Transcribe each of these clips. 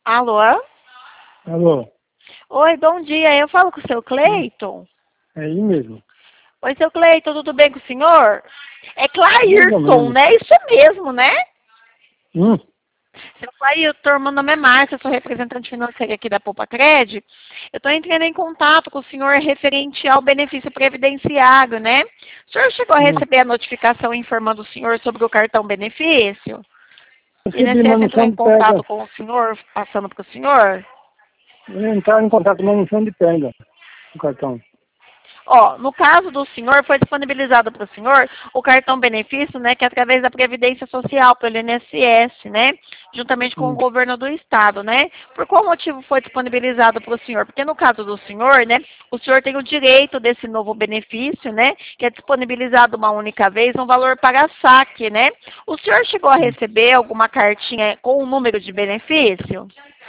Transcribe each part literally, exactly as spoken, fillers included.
Alô? Alô? Oi, bom dia. Eu falo com o seu Cleiton? É aí mesmo. Oi, seu Cleiton, tudo bem com o senhor? É Mais ou Clairton, menos. né? Isso mesmo, né? Hum? Seu Clairton, meu nome é Márcia, eu sou representante financeira aqui da Poupa Cred. Eu estou entrando em contato com o senhor referente ao benefício previdenciário, né? O senhor chegou a Hum. receber a notificação informando o senhor sobre o cartão benefício? O Recebi, mas INSS não entrou são em de pega. contato com o senhor, passando para o senhor? Entrar em contato, mas não são de pega o cartão. Ó, no caso do senhor, foi disponibilizado para o senhor o cartão benefício, né, que é através da Previdência Social, pelo I N S S, né, juntamente com o Hum. governo do estado, né. Por qual motivo foi disponibilizado para o senhor? Porque no caso do senhor, né, o senhor tem o direito desse novo benefício, né, que é disponibilizado uma única vez, um valor para saque, né. O senhor chegou a receber alguma cartinha com o número de benefício?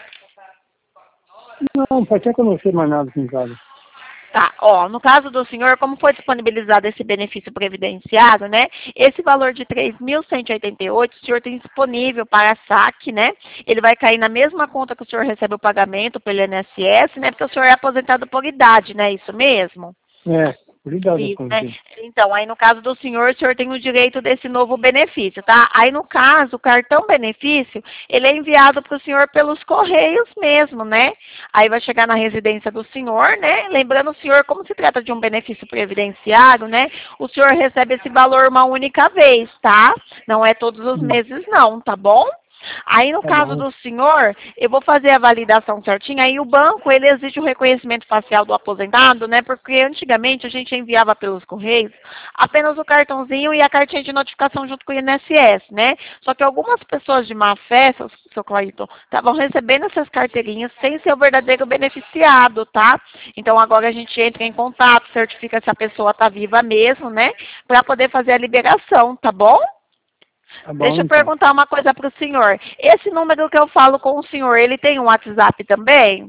Não, faz tempo que eu não sei mais nada aqui em casa. Tá, ó, no caso do senhor, como foi disponibilizado esse benefício previdenciário, né? Esse valor de três mil cento e oitenta e oito, o senhor tem disponível para saque, né? Ele vai cair na mesma conta que o senhor recebe o pagamento pelo I N S S, né? Porque o senhor é aposentado por idade, né? Isso mesmo? É, cuidado Isso, com né? isso. Então, aí no caso do senhor, o senhor tem o direito desse novo benefício, tá? Aí no caso, o cartão benefício, ele é enviado para o senhor pelos correios mesmo, né? Aí vai chegar na residência do senhor, né? Lembrando o senhor, como se trata de um benefício previdenciário, né? O senhor recebe esse valor uma única vez, tá? Não é todos os Hum. meses não, tá bom? Aí, no Tá caso bom. do senhor, eu vou fazer a validação certinha. Aí, o banco, ele exige o reconhecimento facial do aposentado, né? Porque antigamente a gente enviava pelos correios apenas o cartãozinho e a cartinha de notificação junto com o I N S S, né? Só que algumas pessoas de má fé, seu, seu Clayton, estavam recebendo essas carteirinhas sem ser o verdadeiro beneficiado, tá? Então, agora a gente entra em contato, certifica se a pessoa está viva mesmo, né? Para poder fazer a liberação, tá bom? Tá bom, Deixa eu então. perguntar uma coisa para o senhor. Esse número que eu falo com o senhor, ele tem um WhatsApp também?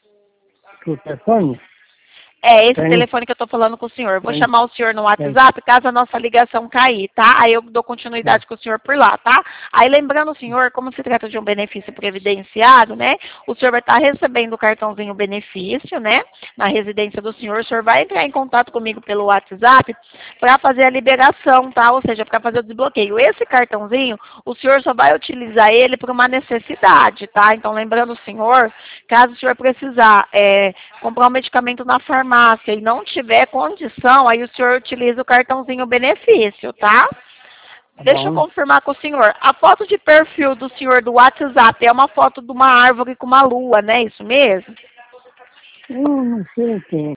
O telefone? É esse Tem, telefone que eu estou falando com o senhor. Vou tem, chamar o senhor no tem. WhatsApp caso a nossa ligação cair, tá? Aí eu dou Tá. continuidade com o senhor por lá, tá? Aí lembrando o senhor, como se trata de um benefício previdenciário, né? O senhor vai estar recebendo o cartãozinho benefício, né? Na residência do senhor. O senhor vai entrar em contato comigo pelo WhatsApp para fazer a liberação, tá? Ou seja, para fazer o desbloqueio. Esse cartãozinho, o senhor só vai utilizar ele por uma necessidade, tá? Então, lembrando o senhor, caso o senhor precisar é, comprar um medicamento na farmácia e não tiver condição, aí o senhor utiliza o cartãozinho benefício, tá? Tá Deixa eu bom. confirmar com o senhor. A foto de perfil do senhor do WhatsApp é uma foto de uma árvore com uma lua, né? Isso mesmo? Eu não sei o que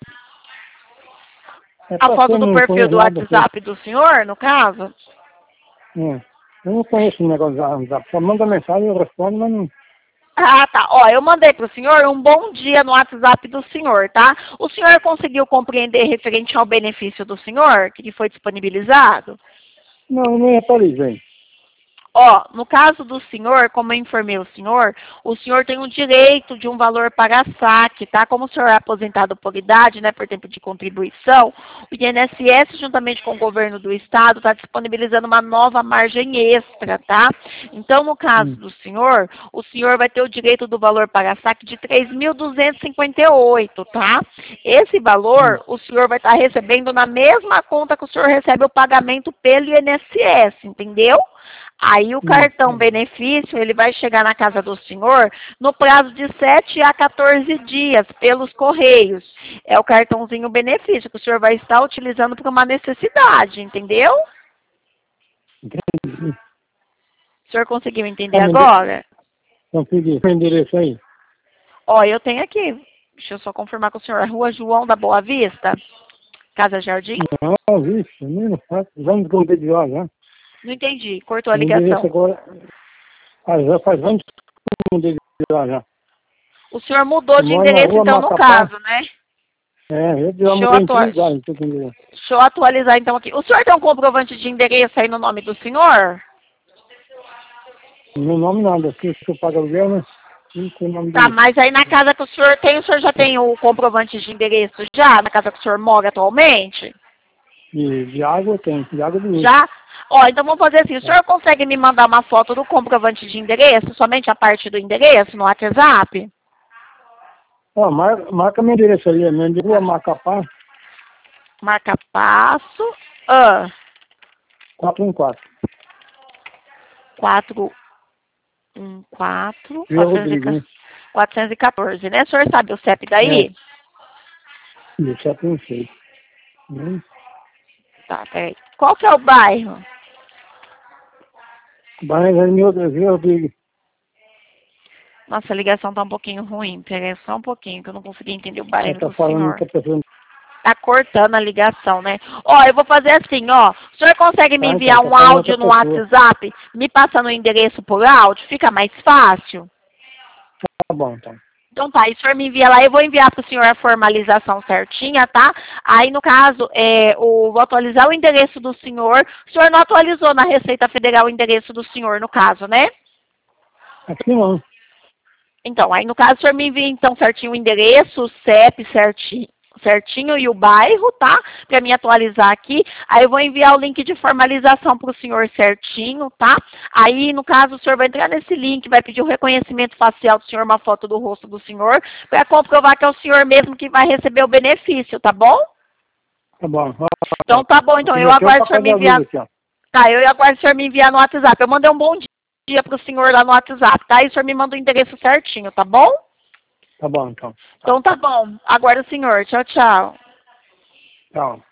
é. É A pra foto quem do não perfil conhece do nada assim. WhatsApp do senhor, no caso? É. Eu não conheço o negócio da WhatsApp. Só manda mensagem, eu respondo, mas não. Ah, tá. Ó, eu mandei para o senhor um bom dia no WhatsApp do senhor, tá? O senhor conseguiu compreender referente ao benefício do senhor, que lhe foi disponibilizado? Não, nem atualizei. Ó, no caso do senhor, como eu informei o senhor, o senhor tem o direito de um valor para saque, tá? Como o senhor é aposentado por idade, né, por tempo de contribuição, o I N S S, juntamente com o governo do estado, está disponibilizando uma nova margem extra, tá? Então, no caso Hum. do senhor, o senhor vai ter o direito do valor para saque de três mil duzentos e cinquenta e oito, tá? Esse Hum. valor, o senhor vai estar recebendo na mesma conta que o senhor recebe o pagamento pelo I N S S, entendeu? Aí o Hum. cartão benefício, ele vai chegar na casa do senhor no prazo de sete a quatorze dias, pelos correios. É o cartãozinho benefício que o senhor vai estar utilizando por uma necessidade, entendeu? Entendi. O senhor conseguiu entender Tá me ende- agora? Consegui. O endereço aí? Ó, eu tenho aqui, deixa eu só confirmar com o senhor, Rua João da Boa Vista, Casa Jardim? Não, vixe, nem não faço. Vamos esconder de lá já. Não entendi, cortou a O endereço ligação. agora. Ah, já faz anos que eu mudei de lá já. O senhor mudou Eu de moro na endereço rua então no Macapá. caso, né? É, eu já Deixa eu mudei em três atualizar. lugares. Não sei endereço. Deixa eu atualizar então aqui. O senhor tem um comprovante de endereço aí no nome do senhor? Meu nome nada. Aqui que eu pago aluguel, né? Não tem nome Tá, dele. mas aí na casa que o senhor tem, o senhor já tem o comprovante de endereço já? Na casa que o senhor mora atualmente? De, de água tem, de água de luz. Já? Ó, então vamos fazer assim. O senhor consegue me mandar uma foto do comprovante de endereço? Somente a parte do endereço no WhatsApp? Ó, marca, marca meu endereço aí, meu endereço é Macapá. Marca passo. Ah. quatro um quatro. quatro um quatro. Vila Rodrigo. quatrocentos e quatorze, né? O senhor sabe o C E P daí? É. Isso é não sei. Hum. Tá, peraí. Qual que é o bairro? Bairro é Vila Vila Rodrigo. Nossa, a ligação tá um pouquinho ruim. Peraí só um pouquinho, que eu não consegui entender o Ela bairro tá do falando senhor. que a pessoa... Tá cortando a ligação, né? Ó, eu vou fazer assim, ó. O senhor consegue me Tá, enviar então, um tá falando áudio no outra pessoa. WhatsApp, me passando o endereço por áudio? Fica mais fácil? Tá bom, então. Então tá, e o senhor me envia lá, eu vou enviar para o senhor a formalização certinha, tá? Aí, no caso, é, o, vou atualizar o endereço do senhor. O senhor não atualizou na Receita Federal o endereço do senhor, no caso, né? Aqui não. Então, aí no caso, o senhor me envia então certinho o endereço, o C E P certinho, certinho e o bairro, tá? Para mim atualizar aqui. Aí eu vou enviar o link de formalização para o senhor certinho, tá? Aí, no caso, o senhor vai entrar nesse link, vai pedir o reconhecimento facial do senhor, uma foto do rosto do senhor, para comprovar que é o senhor mesmo que vai receber o benefício, tá bom? Tá bom. Então tá bom, então eu aguardo o senhor me enviar. Tá, eu aguardo o senhor me enviar no WhatsApp. Eu mandei um bom dia. dia para o senhor lá no WhatsApp, tá? E o senhor me manda o endereço certinho, tá bom? Tá bom, então. Então tá bom. Aguardo o senhor. Tchau, tchau. Tchau.